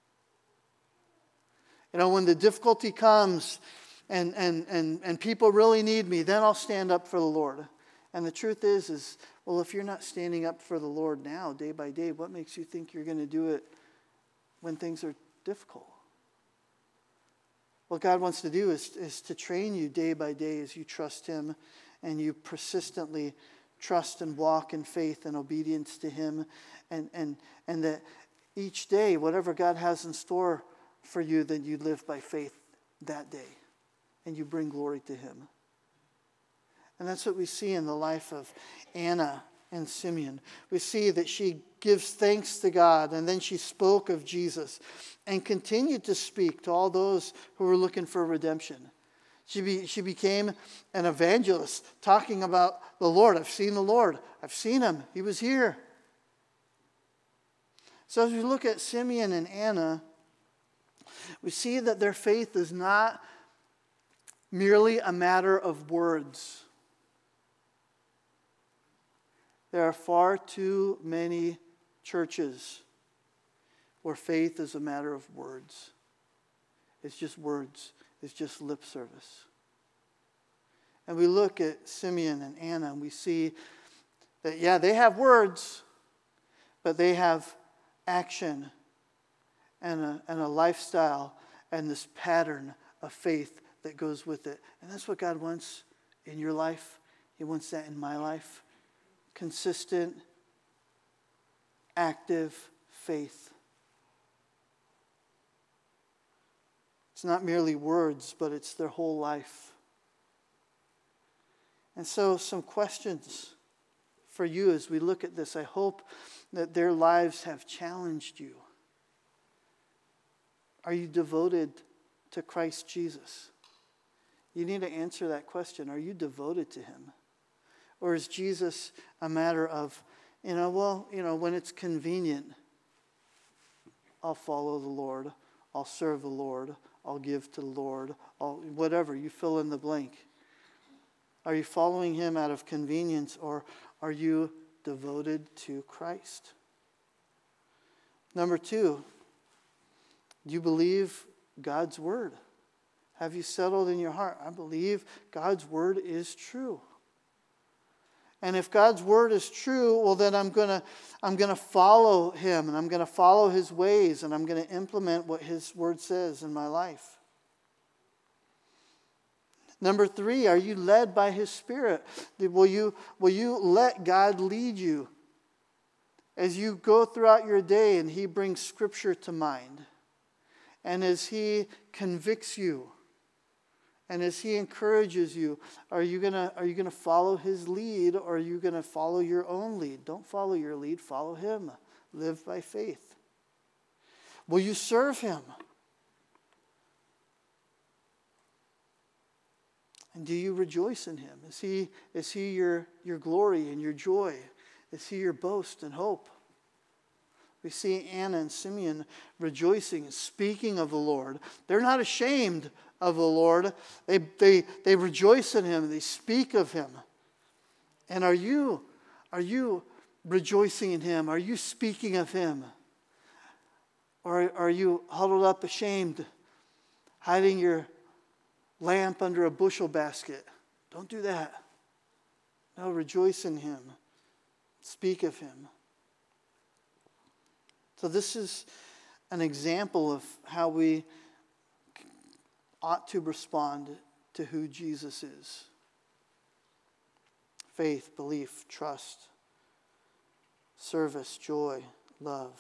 When the difficulty comes and people really need me, then I'll stand up for the Lord. And the truth is, well, if you're not standing up for the Lord now, day by day, what makes you think you're going to do it when things are difficult? What God wants to do is to train you day by day as you trust Him and you persistently trust and walk in faith and obedience to Him. And that each day, whatever God has in store for you, then you live by faith that day. And you bring glory to Him. And that's what we see in the life of Anna and Simeon. We see that she gives thanks to God, and then she spoke of Jesus and continued to speak to all those who were looking for redemption. She became an evangelist, talking about the Lord. I've seen the Lord. I've seen Him. He was here. So as we look at Simeon and Anna, we see that their faith is not merely a matter of words. There are far too many churches where faith is a matter of words. It's just words. It's just lip service. And we look at Simeon and Anna and we see that, yeah, they have words, but they have action and a lifestyle and this pattern of faith that goes with it. And that's what God wants in your life. He wants that in my life. Consistent, active faith. It's not merely words, but it's their whole life. And so some questions for you as we look at this. I hope that their lives have challenged you. Are you devoted to Christ Jesus? You need to answer that question. Are you devoted to Him? Or is Jesus a matter of, when it's convenient, I'll follow the Lord, I'll serve the Lord, I'll give to the Lord, whatever, you fill in the blank. Are you following Him out of convenience, or are you devoted to Christ? Number two, do you believe God's Word? Have you settled in your heart? I believe God's Word is true. And if God's Word is true, well, then I'm gonna follow Him, and I'm gonna follow His ways, and I'm gonna implement what His Word says in my life. Number three, are you led by His Spirit? Will you let God lead you as you go throughout your day and He brings Scripture to mind, and as He convicts you, and as He encourages you? Are you gonna follow His lead, or are you gonna follow your own lead? Don't follow your lead, follow Him. Live by faith. Will you serve Him? And do you rejoice in Him? Is He your glory and your joy? Is He your boast and hope? We see Anna and Simeon rejoicing, speaking of the Lord. They're not ashamed of the Lord. They rejoice in him. They speak of him. And are you rejoicing in him? Are you speaking of him? Or are you huddled up ashamed, hiding your lamp under a bushel basket? Don't do that. No, rejoice in him. Speak of him. So this is an example of how we ought to respond to who Jesus is. Faith, belief, trust, service, joy, love.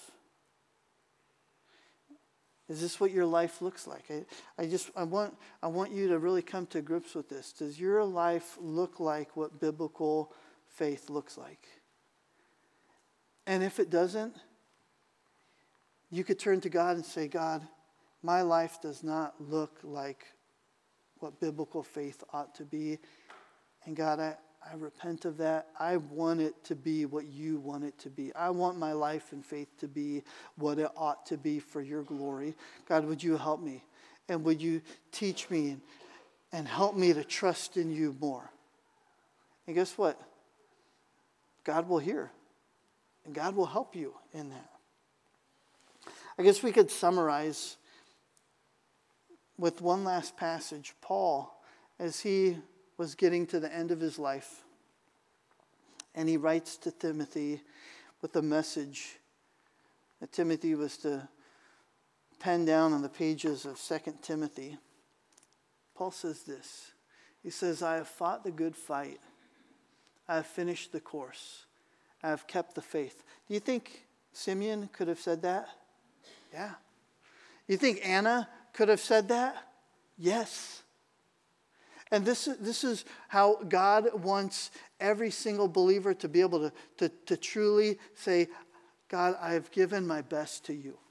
Is this what your life looks like? I want you to really come to grips with this. Does your life look like what biblical faith looks like? And if it doesn't, you could turn to God and say, God, my life does not look like what biblical faith ought to be. And God, I repent of that. I want it to be what you want it to be. I want my life and faith to be what it ought to be for your glory. God, would you help me? And would you teach me and help me to trust in you more? And guess what? God will hear. And God will help you in that. I guess we could summarize with one last passage. Paul, as he was getting to the end of his life, and he writes to Timothy with a message that Timothy was to pen down on the pages of 2 Timothy. Paul says this. He says, I have fought the good fight. I have finished the course. I have kept the faith. Do you think Simeon could have said that? Yeah. You think Anna could have said that? Yes. And this is how God wants every single believer to be able to truly say, God, I have given my best to you.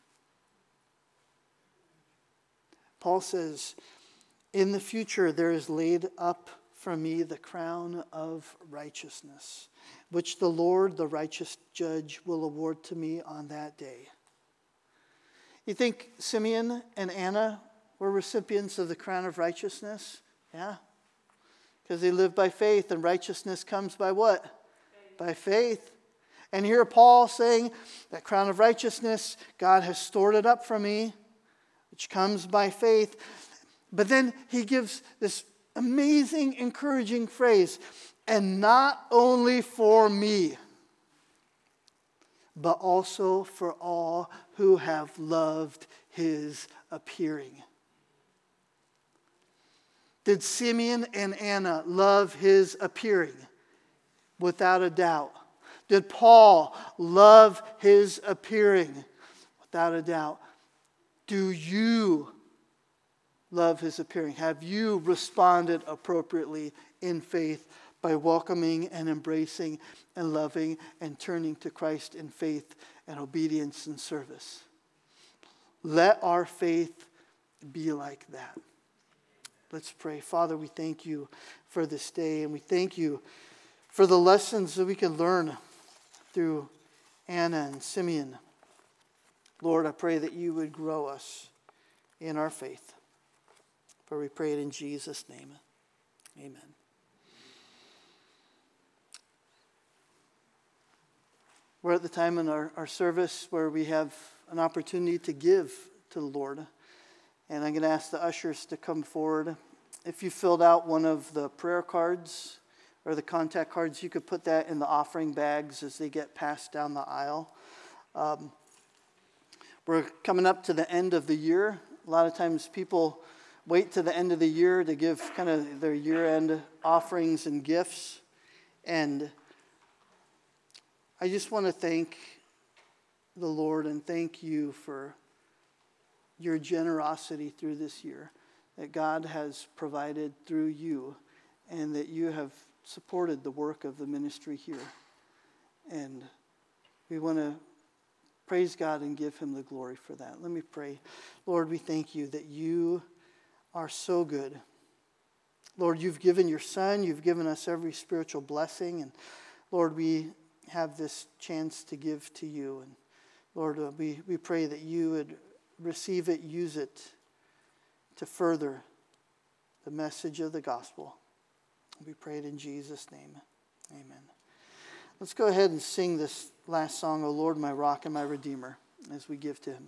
Paul says, in the future there is laid up for me the crown of righteousness, which the Lord, the righteous judge, will award to me on that day. You think Simeon and Anna were recipients of the crown of righteousness? Yeah. Because they live by faith, and righteousness comes by what? Faith. By faith. And here Paul saying that crown of righteousness, God has stored it up for me, which comes by faith. But then he gives this amazing, encouraging phrase, and not only for me, but also for all who have loved his appearing. Did Simeon and Anna love his appearing? Without a doubt. Did Paul love his appearing? Without a doubt. Do you love his appearing? Have you responded appropriately in faith by welcoming and embracing and loving and turning to Christ in faith and obedience and service? Let our faith be like that. Let's pray. Father, we thank you for this day, and we thank you for the lessons that we can learn through Anna and Simeon. Lord, I pray that you would grow us in our faith. For we pray it in Jesus' name. Amen. We're at the time in our service where we have an opportunity to give to the Lord. And I'm going to ask the ushers to come forward. If you filled out one of the prayer cards or the contact cards, you could put that in the offering bags as they get passed down the aisle. We're coming up to the end of the year. A lot of times people wait to the end of the year to give kind of their year-end offerings and gifts. And I just want to thank the Lord and thank you for your generosity through this year, that God has provided through you, and that you have supported the work of the ministry here. And we want to praise God and give him the glory for that. Let me pray. Lord, we thank you that you are so good. Lord, you've given your Son, you've given us every spiritual blessing, and Lord, we have this chance to give to you. And Lord, we pray that you would receive it, use it to further the message of the gospel. We pray it in Jesus' name. Amen. Let's go ahead and sing this last song, O Lord, my rock and my redeemer, as we give to him.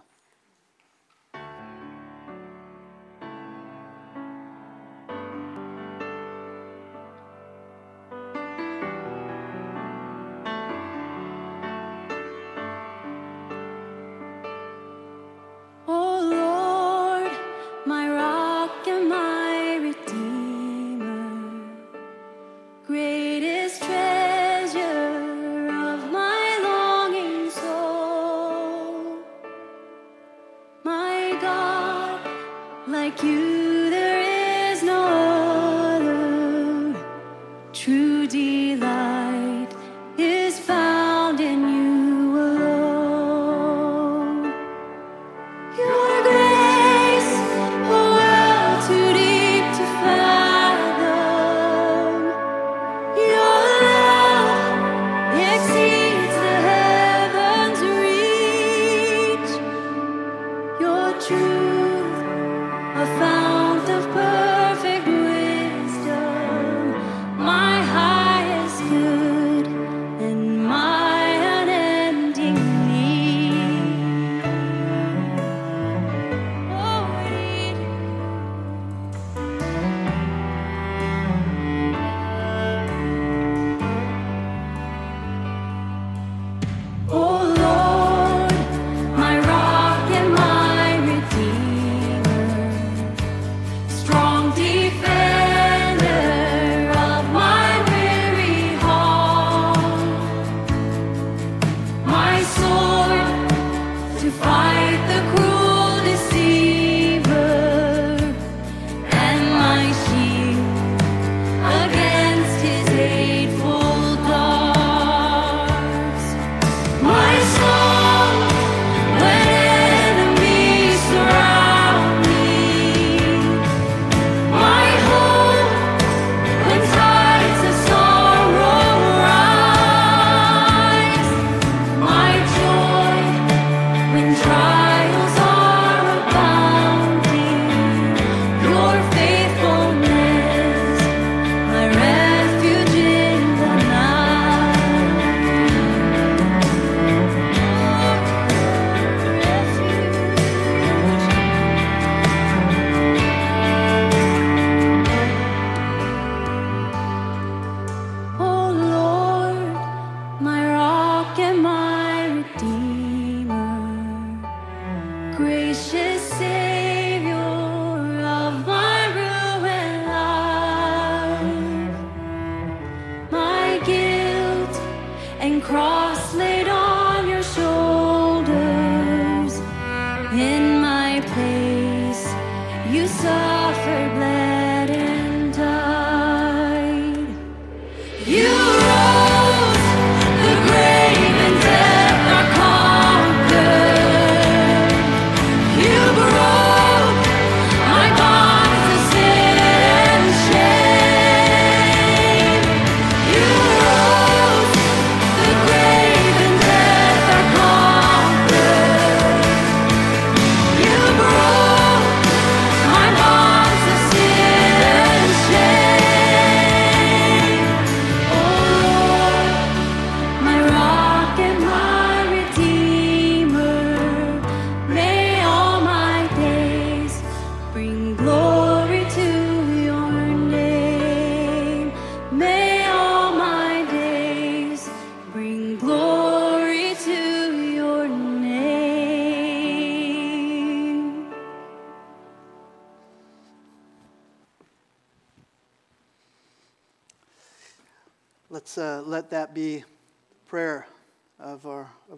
Let's let that be prayer of our